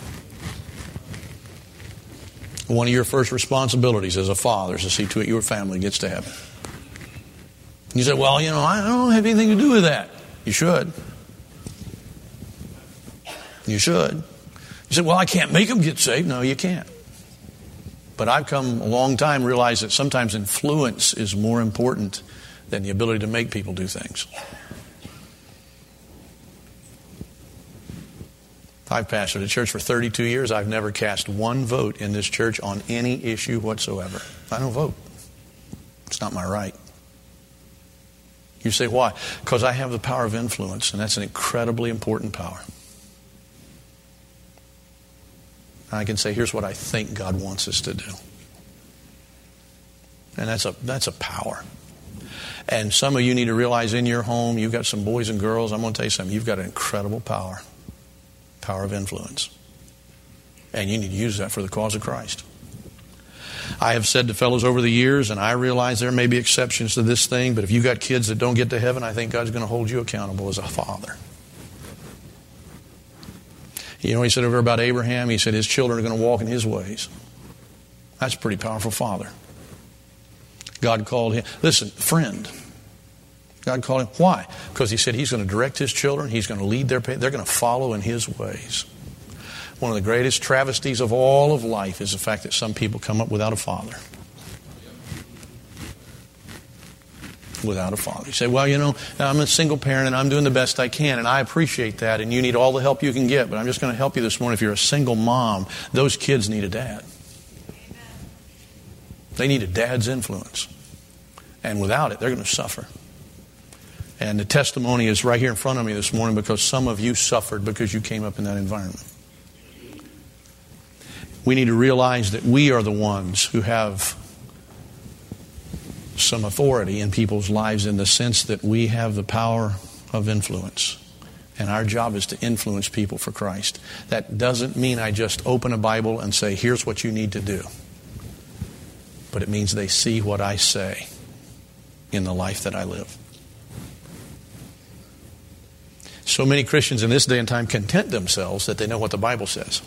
One of your first responsibilities as a father is to see to it your family gets to heaven. You say, well, you know, I don't have anything to do with that. You should. You should. You say, well, I can't make them get saved. No, you can't. But I've come a long time to realize that sometimes influence is more important than the ability to make people do things. I've pastored a church for thirty-two years. I've never cast one vote in this church on any issue whatsoever. I don't vote. It's not my right. You say, why? Because I have the power of influence, and that's an incredibly important power. I can say, here's what I think God wants us to do. And that's a that's a power. And some of you need to realize in your home, you've got some boys and girls. I'm going to tell you something. You've got an incredible power. Power of influence. And you need to use that for the cause of Christ. I have said to fellows over the years, and I realize there may be exceptions to this thing, but if you've got kids that don't get to heaven, I think God's going to hold you accountable as a father. You know, He said over about Abraham, He said his children are going to walk in His ways. That's a pretty powerful father. God called him, listen, friend. God called him. Why? Because He said He's going to direct His children. He's going to lead their path. They're going to follow in His ways. One of the greatest travesties of all of life is the fact that some people come up without a father. Without a father. You say, well, you know, I'm a single parent and I'm doing the best I can, and I appreciate that, and you need all the help you can get, but I'm just going to help you this morning. If you're a single mom, those kids need a dad. They need a dad's influence. And without it, they're going to suffer. And the testimony is right here in front of me this morning because some of you suffered because you came up in that environment. We need to realize that we are the ones who have some authority in people's lives in the sense that we have the power of influence. And our job is to influence people for Christ. That doesn't mean I just open a Bible and say, here's what you need to do. But it means they see what I say in the life that I live. So many Christians in this day and time content themselves that they know what the Bible says.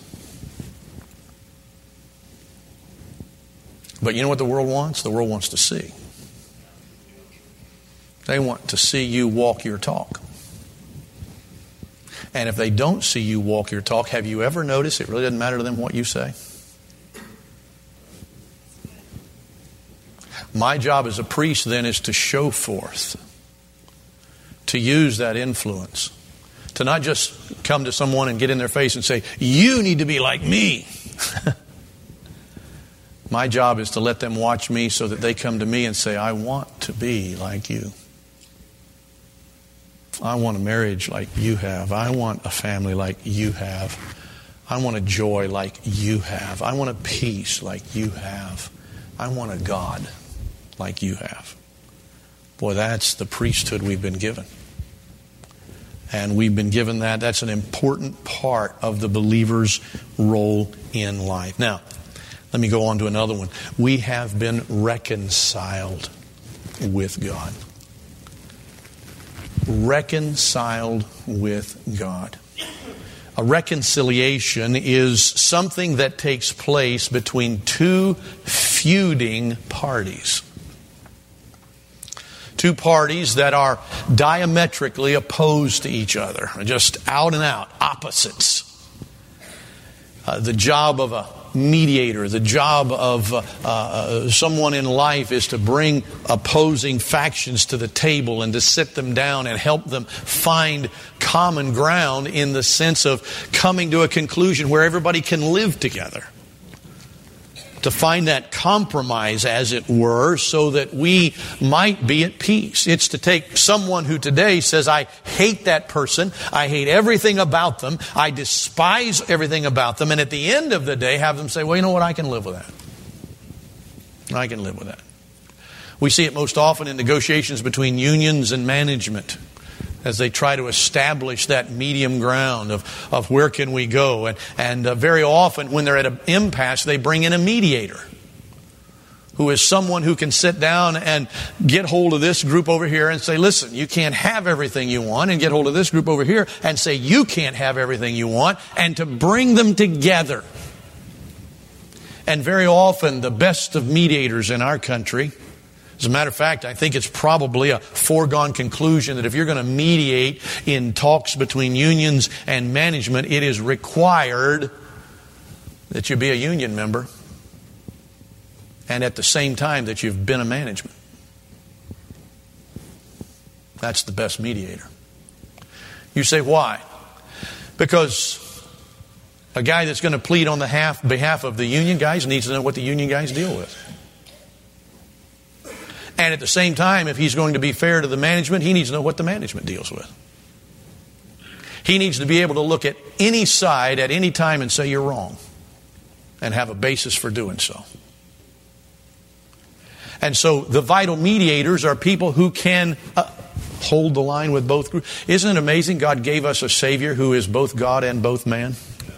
But you know what the world wants? The world wants to see. They want to see you walk your talk. And if they don't see you walk your talk, have you ever noticed it really doesn't matter to them what you say? My job as a priest then is to show forth, to use that influence, to not just come to someone and get in their face and say, you need to be like me. My job is to let them watch me so that they come to me and say, I want to be like you. I want a marriage like you have. I want a family like you have. I want a joy like you have. I want a peace like you have. I want a God like you have. Boy, that's the priesthood we've been given. And we've been given that. That's an important part of the believer's role in life. Now, let me go on to another one. We have been reconciled with God. Reconciled with God. A reconciliation is something that takes place between two feuding parties. Two parties that are diametrically opposed to each other, just out and out, opposites. Uh, the job of a mediator, the job of uh, uh, someone in life is to bring opposing factions to the table and to sit them down and help them find common ground in the sense of coming to a conclusion where everybody can live together. To find that compromise, as it were, so that we might be at peace. It's to take someone who today says, I hate that person, I hate everything about them, I despise everything about them, and at the end of the day have them say, well, you know what, I can live with that. I can live with that. We see it most often in negotiations between unions and management, as they try to establish that medium ground of, of where can we go. And, and uh, very often when they're at an impasse, they bring in a mediator who is someone who can sit down and get hold of this group over here and say, listen, you can't have everything you want, and get hold of this group over here and say, you can't have everything you want, and to bring them together. And very often the best of mediators in our country, as a matter of fact, I think it's probably a foregone conclusion that if you're going to mediate in talks between unions and management, it is required that you be a union member and at the same time that you've been a management. That's the best mediator. You say, why? Because a guy that's going to plead on the half, behalf of the union guys needs to know what the union guys deal with. And at the same time, if he's going to be fair to the management, he needs to know what the management deals with. He needs to be able to look at any side at any time and say you're wrong, and have a basis for doing so. And so the vital mediators are people who can uh, hold the line with both groups. Isn't it amazing God gave us a Savior who is both God and both man?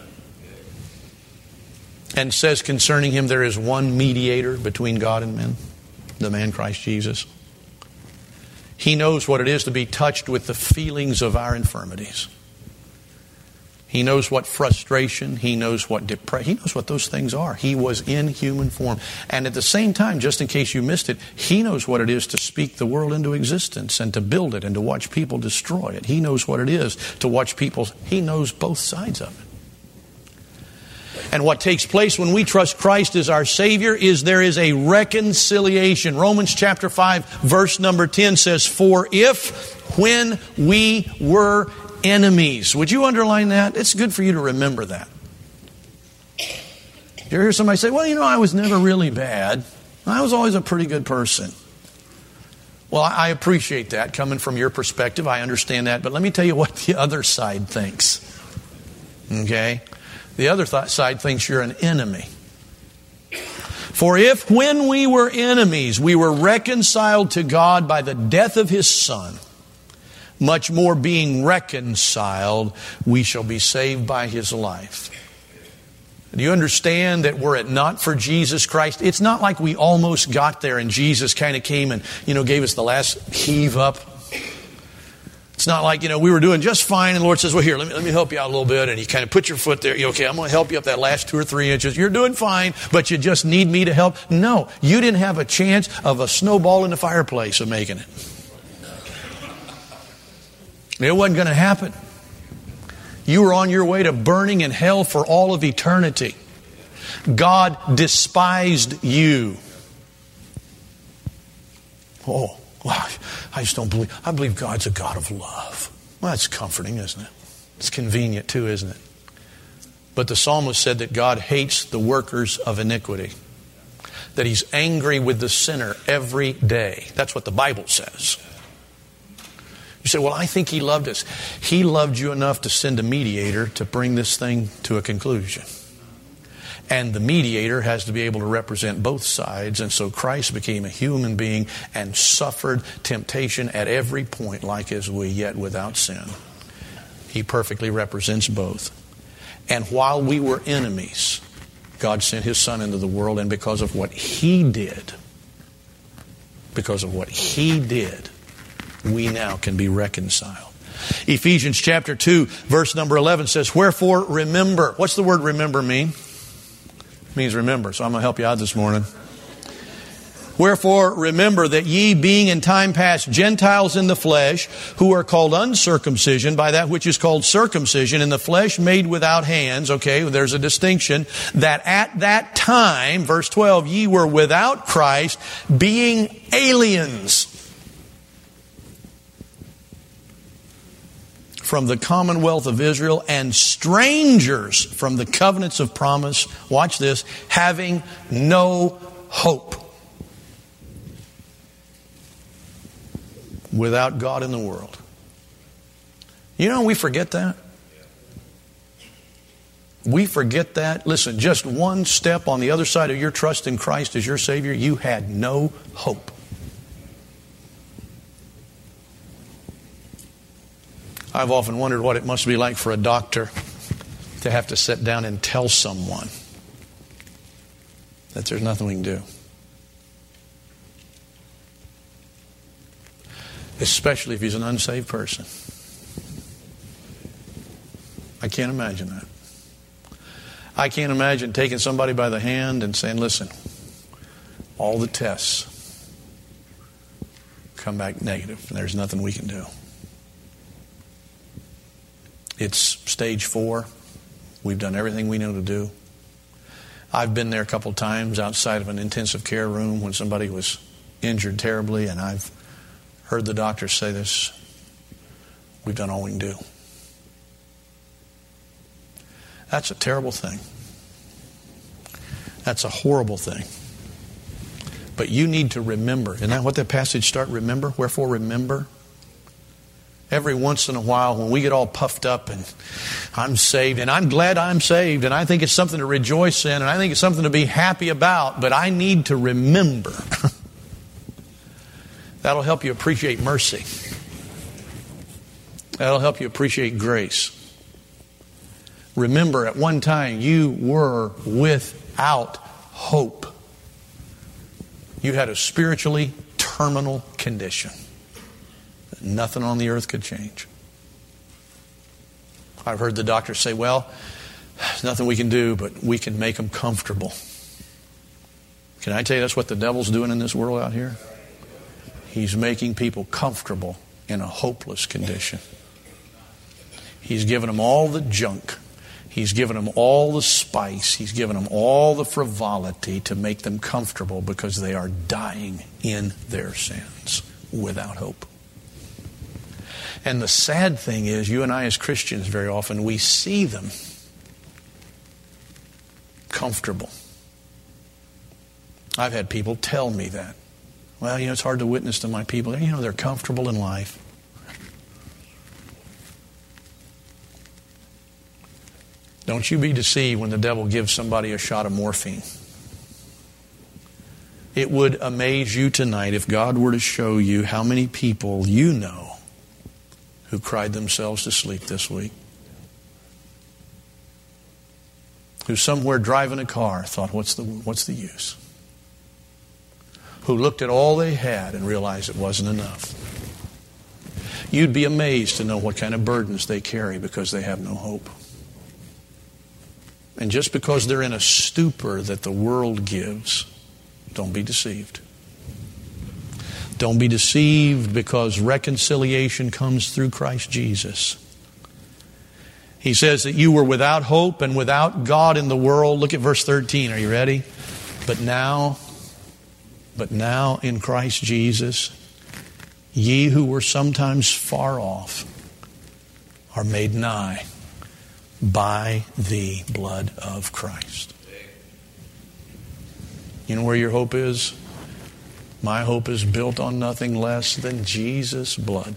And says concerning him, there is one mediator between God and men, the man Christ Jesus. He knows what it is to be touched with the feelings of our infirmities. He knows what frustration, he knows what depression, he knows what those things are. He was in human form. And at the same time, just in case you missed it, he knows what it is to speak the world into existence and to build it and to watch people destroy it. He knows what it is to watch people, he knows both sides of it. And what takes place when we trust Christ as our Savior is there is a reconciliation. Romans chapter five, verse number ten says, for if when we were enemies. Would you underline that? It's good for you to remember that. You ever hear somebody say, well, you know, I was never really bad. I was always a pretty good person. Well, I appreciate that coming from your perspective. I understand that. But let me tell you what the other side thinks. Okay? The other th- side thinks you're an enemy. For if when we were enemies, we were reconciled to God by the death of His Son, much more being reconciled, we shall be saved by His life. Do you understand that were it not for Jesus Christ, it's not like we almost got there and Jesus kind of came and, you know, gave us the last heave up. It's not like, you know, we were doing just fine and the Lord says, well, here, let me, let me help you out a little bit. And you kind of put your foot there. You okay, I'm going to help you up that last two or three inches. You're doing fine, but you just need me to help. No, you didn't have a chance of a snowball in the fireplace of making it. It wasn't going to happen. You were on your way to burning in hell for all of eternity. God despised you. Oh, wow, I just don't believe. I believe God's a God of love. Well, that's comforting, isn't it? It's convenient too, isn't it? But the psalmist said that God hates the workers of iniquity. That He's angry with the sinner every day. That's what the Bible says. You say, well, I think He loved us. He loved you enough to send a mediator to bring this thing to a conclusion. And the mediator has to be able to represent both sides. And so Christ became a human being and suffered temptation at every point like as we, yet without sin. He perfectly represents both. And while we were enemies, God sent His Son into the world, and because of what He did, because of what He did, we now can be reconciled. Ephesians chapter two, verse number eleven says, wherefore remember. What's the word remember mean? It means remember. So I'm going to help you out this morning. Wherefore remember that ye, being in time past Gentiles in the flesh, who are called uncircumcision by that which is called circumcision, in the flesh made without hands. Okay, there's a distinction. That at that time, verse twelve, ye were without Christ, being aliens from the commonwealth of Israel, and strangers from the covenants of promise. Watch this. Having no hope. Without God in the world. You know, we forget that. We forget that. Listen, just one step on the other side of your trust in Christ as your Savior, you had no hope. I've often wondered what it must be like for a doctor to have to sit down and tell someone that there's nothing we can do. Especially if he's an unsaved person. I can't imagine that. I can't imagine taking somebody by the hand and saying, listen, all the tests come back negative and there's nothing we can do. It's stage four. We've done everything we know to do. I've been there a couple times outside of an intensive care room when somebody was injured terribly, and I've heard the doctors say this. We've done all we can do. That's a terrible thing. That's a horrible thing. But you need to remember. Isn't that what that passage starts? Remember? Wherefore remember? Every once in a while when we get all puffed up and I'm saved and I'm glad I'm saved and I think it's something to rejoice in and I think it's something to be happy about, but I need to remember. That'll help you appreciate mercy. That'll help you appreciate grace. Remember, at one time you were without hope. You had a spiritually terminal condition. Nothing on the earth could change. I've heard the doctors say, well, there's nothing we can do, but we can make them comfortable. Can I tell you that's what the devil's doing in this world out here? He's making people comfortable in a hopeless condition. He's given them all the junk. He's given them all the spice. He's given them all the frivolity to make them comfortable because they are dying in their sins without hope. And the sad thing is, you and I as Christians, very often, we see them comfortable. I've had people tell me that. Well, you know, it's hard to witness to my people. You know, they're comfortable in life. Don't you be deceived when the devil gives somebody a shot of morphine. It would amaze you tonight if God were to show you how many people you know who cried themselves to sleep this week. Who somewhere driving a car thought, what's the, what's the use? Who looked at all they had and realized it wasn't enough. You'd be amazed to know what kind of burdens they carry because they have no hope. And just because they're in a stupor that the world gives, don't be deceived. Don't be deceived because reconciliation comes through Christ Jesus. He says that you were without hope and without God in the world. Look at verse thirteen. Are you ready? But now, but now in Christ Jesus, ye who were sometimes far off are made nigh by the blood of Christ. You know where your hope is? My hope is built on nothing less than Jesus' blood.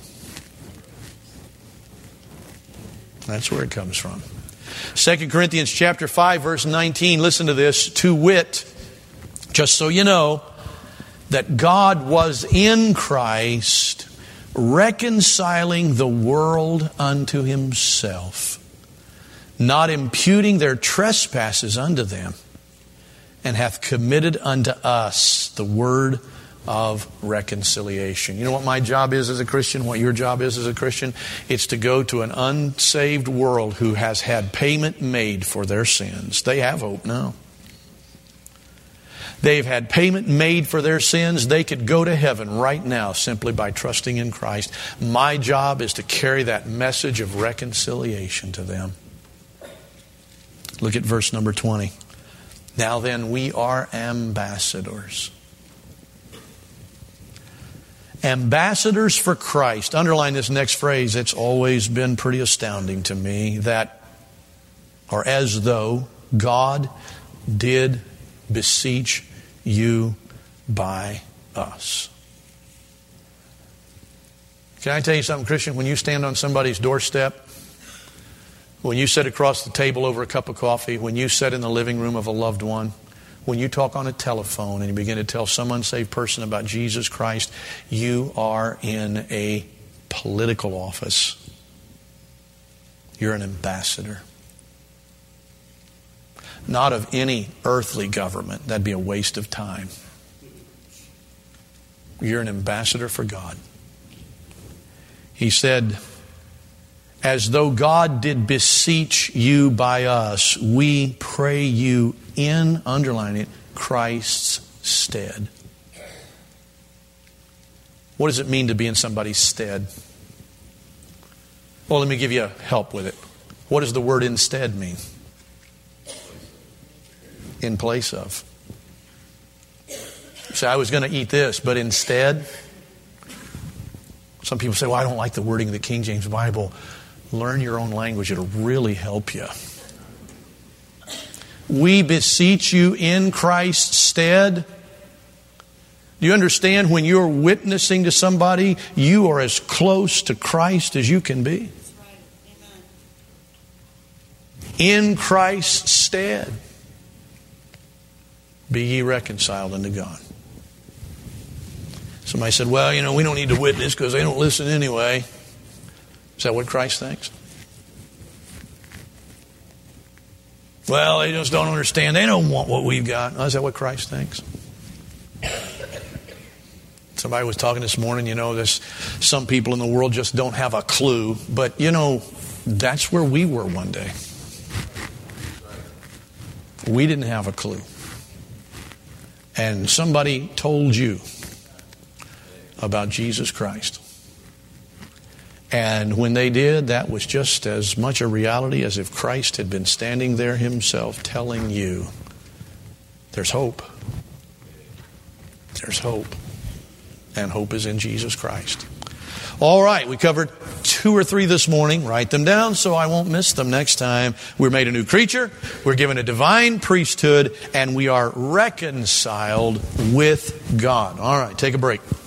That's where it comes from. Second Corinthians chapter five, verse nineteen. Listen to this. To wit, just so you know, that God was in Christ, reconciling the world unto Himself, not imputing their trespasses unto them, and hath committed unto us the word of reconciliation. You know what my job is as a Christian? What your job is as a Christian? It's to go to an unsaved world who has had payment made for their sins. They have hope now. They've had payment made for their sins. They could go to heaven right now simply by trusting in Christ. My job is to carry that message of reconciliation to them. Look at verse number twenty. Now then, we are ambassadors. Ambassadors for Christ. Underline this next phrase. It's always been pretty astounding to me that, or as though God did beseech you by us. Can I tell you something, Christian? When you stand on somebody's doorstep, when you sit across the table over a cup of coffee, when you sit in the living room of a loved one, when you talk on a telephone and you begin to tell some unsaved person about Jesus Christ, you are in a political office. You're an ambassador. Not of any earthly government. That'd be a waste of time. You're an ambassador for God. He said, as though God did beseech you by us, we pray you in, underline it, Christ's stead. What does it mean to be in somebody's stead? Well, let me give you help with it. What does the word instead mean? In place of. So I was going to eat this, but instead, some people say, well, I don't like the wording of the King James Bible. Learn your own language. It'll really help you. We beseech you in Christ's stead. Do you understand when you're witnessing to somebody, you are as close to Christ as you can be? That's right. Amen. In Christ's stead. Be ye reconciled unto God. Somebody said, well, you know, we don't need to witness because they don't listen anyway. Is that what Christ thinks? Well, they just don't understand. They don't want what we've got. Oh, is that what Christ thinks? Somebody was talking this morning, you know, there's some people in the world just don't have a clue. But, you know, that's where we were one day. We didn't have a clue. And somebody told you about Jesus Christ. And when they did, that was just as much a reality as if Christ had been standing there Himself telling you, there's hope. There's hope. And hope is in Jesus Christ. All right, we covered two or three this morning. Write them down so I won't miss them next time. We're made a new creature. We're given a divine priesthood. And we are reconciled with God. All right, take a break.